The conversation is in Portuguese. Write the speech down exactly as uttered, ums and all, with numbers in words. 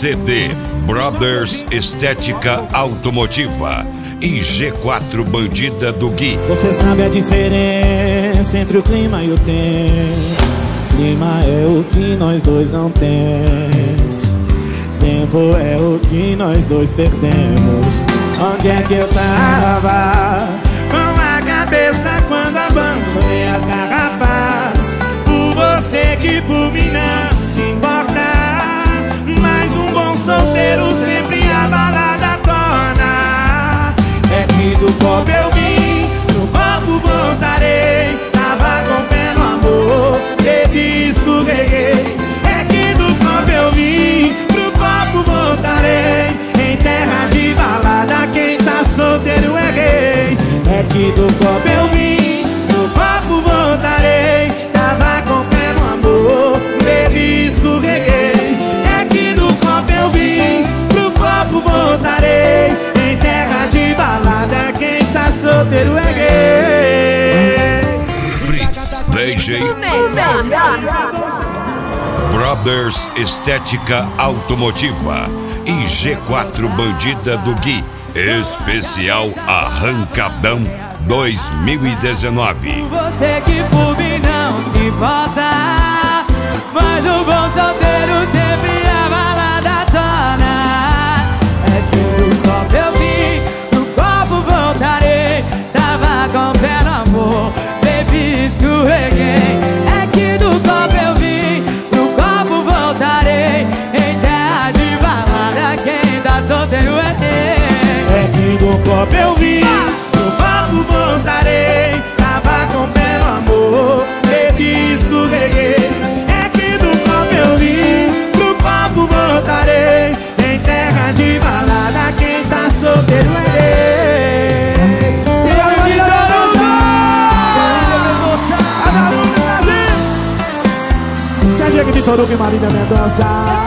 C D Brothers Estética Automotiva e G quatro Bandida do Gui. Você sabe a diferença entre o clima e o tempo. Clima é o que nós dois não temos. Tempo é o que nós dois perdemos. Onde é que eu tava? Com a cabeça quando abandonei as garrafas. Por você que por mim não se importa. Mas um bom solteiro sempre a balada torna. É que do copo eu vim, no copo voltarei. Tava com pé no amor, bebi, escorreguei. É que do copo eu vim, pro copo voltarei. Em terra de balada quem tá solteiro é rei. É que do copo eu vim, no copo voltarei. Tava com pé no amor, bebi, escorreguei. É que do copo eu vim, pro copo voltarei. Em terra de balada quem tá solteiro é rei. Fritz D J Brothers Estética Automotiva e G quatro Bandida do Gui. Especial Arrancadão dois mil e dezenove. Você que por mim não se importa, mas o bom solteiro sempre a balada torna. É que do copo eu vim, no copo voltarei. Tava com pé no amor, bebi, escorreguei. É que do copo eu vim, no copo voltarei. Em terra de balada quem tá solteiro é rei. É que do copo eu vim, no copo voltarei. Tava com pé no amor, bebi, escorreguei. É que do copo eu vim, pro copo voltarei. Em terra de balada quem tá solteiro é rei. E aí, de Toruga! Se a dica de Toruga e Marília Mendonça.